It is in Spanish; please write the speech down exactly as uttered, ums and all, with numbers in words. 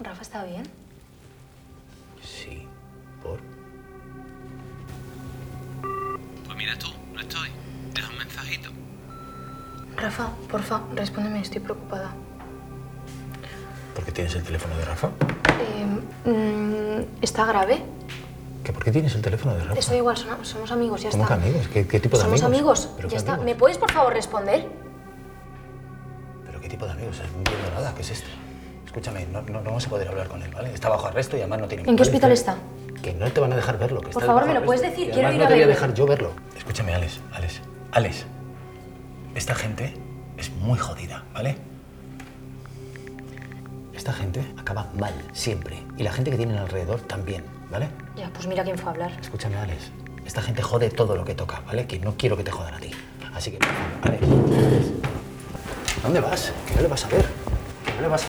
¿Rafa está bien? Sí. ¿Por? Pues mira tú, no estoy. Deja un mensajito. Rafa, porfa, respóndeme, estoy preocupada. ¿Por qué tienes el teléfono de Rafa? Eh, mm, ¿Está grave? ¿Que por qué tienes el teléfono de Rafa? Eso da igual, son- somos amigos, ya ¿Cómo está. que amigos? ¿Qué, qué tipo de ¿Somos amigos? amigos? ¿Pero Ya qué está. amigos? ¿Me puedes, por favor, responder? ¿Pero qué tipo de amigos? No entiendo nada. ¿Qué es esto? Escúchame, no, no, no vamos a poder hablar con él, ¿vale? Está bajo arresto y además no tiene... ¿En qué ¿vale? hospital está? Que no te van a dejar verlo. Que Por está favor, bajo ¿me lo puedes arresto. decir? Y Quiero además ir no a te voy a verlo. dejar yo verlo. Escúchame, Alex, Alex, Alex. Esta gente es muy jodida, ¿vale? Esta gente acaba mal, siempre. Y la gente que tienen alrededor también, ¿vale? Ya, pues mira quién fue a hablar. Escúchame, Alex. Esta gente jode todo lo que toca, ¿vale? Que no quiero que te jodan a ti. Así que, por favor, Alex, Alex. ¿A dónde vas? Que no le vas a ver. Que no le vas a